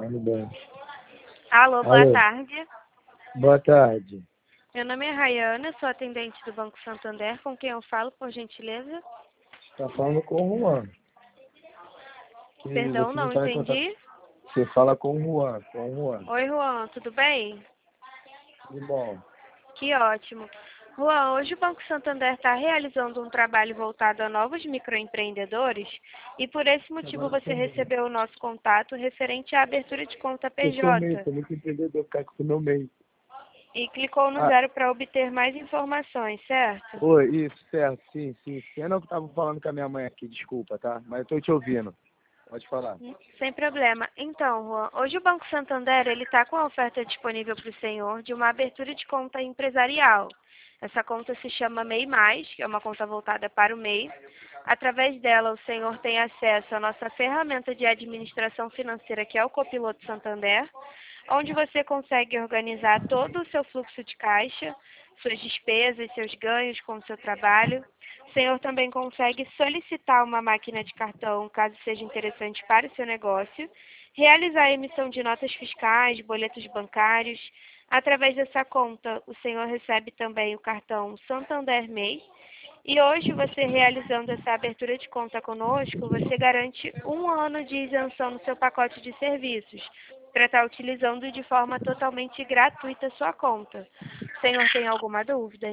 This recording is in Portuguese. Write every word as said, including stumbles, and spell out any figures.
Tudo bem. Alô, boa Alô. tarde. Boa tarde. Meu nome é Rayana, sou atendente do Banco Santander. Com quem eu falo, por gentileza? Tá falando com o Juan. Que Perdão, você não tá em contato. entendi. Você fala com o Juan, com o Juan. Oi, Juan, tudo bem? Tudo bom. Que ótimo. Juan, hoje o Banco Santander está realizando um trabalho voltado a novos microempreendedores e por esse motivo Agora você sou meio. recebeu o nosso contato referente à abertura de conta Eu sou meio, P J sou muito empreendedor, ficar com o meu meio. e clicou no Ah, zero para obter mais informações, certo? oi, isso, certo, sim, sim. Eu não estava falando com a minha mãe aqui, desculpa, tá? Mas eu tô te ouvindo. Pode falar. Sem problema. Então, Juan, hoje o Banco Santander ele está com a oferta disponível para o senhor de uma abertura de conta empresarial. Essa conta se chama MEI Mais, que é uma conta voltada para o MEI. Através dela, o senhor tem acesso à nossa ferramenta de administração financeira, que é o Copiloto Santander, onde você consegue organizar todo o seu fluxo de caixa, suas despesas, seus ganhos com o seu trabalho. O senhor também consegue solicitar uma máquina de cartão, caso seja interessante para o seu negócio, realizar a emissão de notas fiscais, boletos bancários. Através dessa conta, o senhor recebe também o cartão Santander MEI. E hoje, você realizando essa abertura de conta conosco, você garante um ano de isenção no seu pacote de serviços, para estar utilizando de forma totalmente gratuita a sua conta. O senhor tem alguma dúvida?